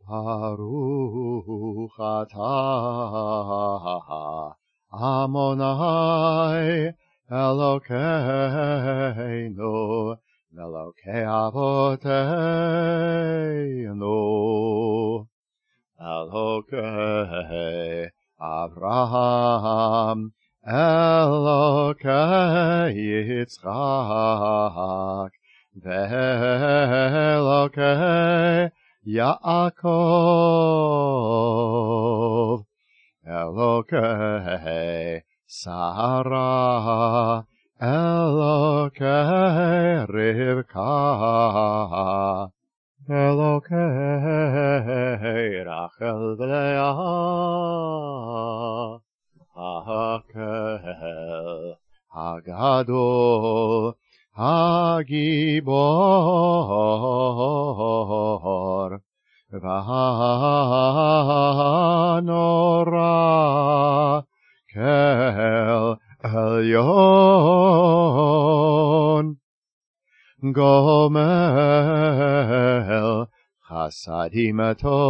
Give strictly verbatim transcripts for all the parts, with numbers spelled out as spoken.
Baruch atah Amonai Elokeinu Elokei avoteinu Elokei Avraham Elokei Yitzchak Ve'elokei Yaakov Elokei Sarah Elokei Rivka Elokei Rachel v'Leah Hakel Hagadol Hagibor V'hanora Kel Elyon Gomel Chasadim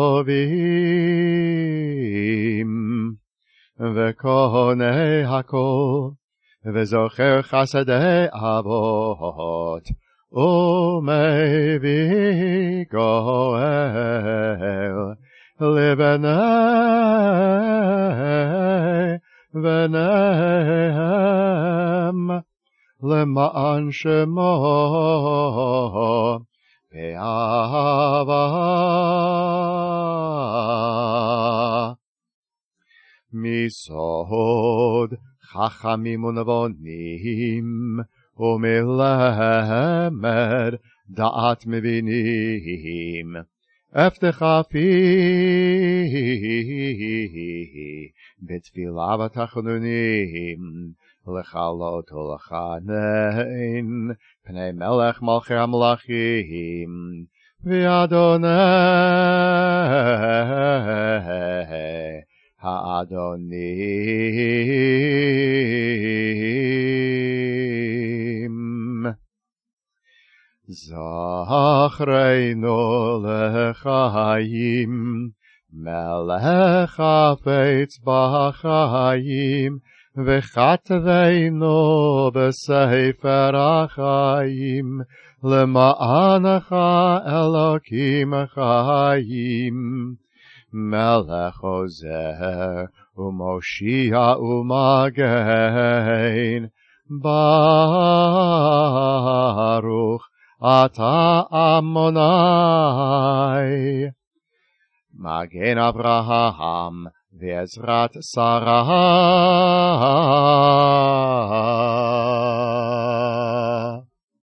Tovim V'konei hakol V'zocher chasadei avot Umevi goel Libenei v'nehem Lema'an shemo Be'ava Misod Chachamim u'nevonim U'melemed Da'at mevinim Eftecha fi B'tfilah v'tachnunim Lechalot u'lechanein Pnei melech malchei hamlachim V'adonai Ha'adonim Zachreinu lechayim Melech hafetz b'chayim V'chatveinu b'sefer hachayim Lema'anecha Elokim chayim Melech ozer u'moshia u'magein Baruch Ata Amonai Magen Avraham Ve'ezrat Sarah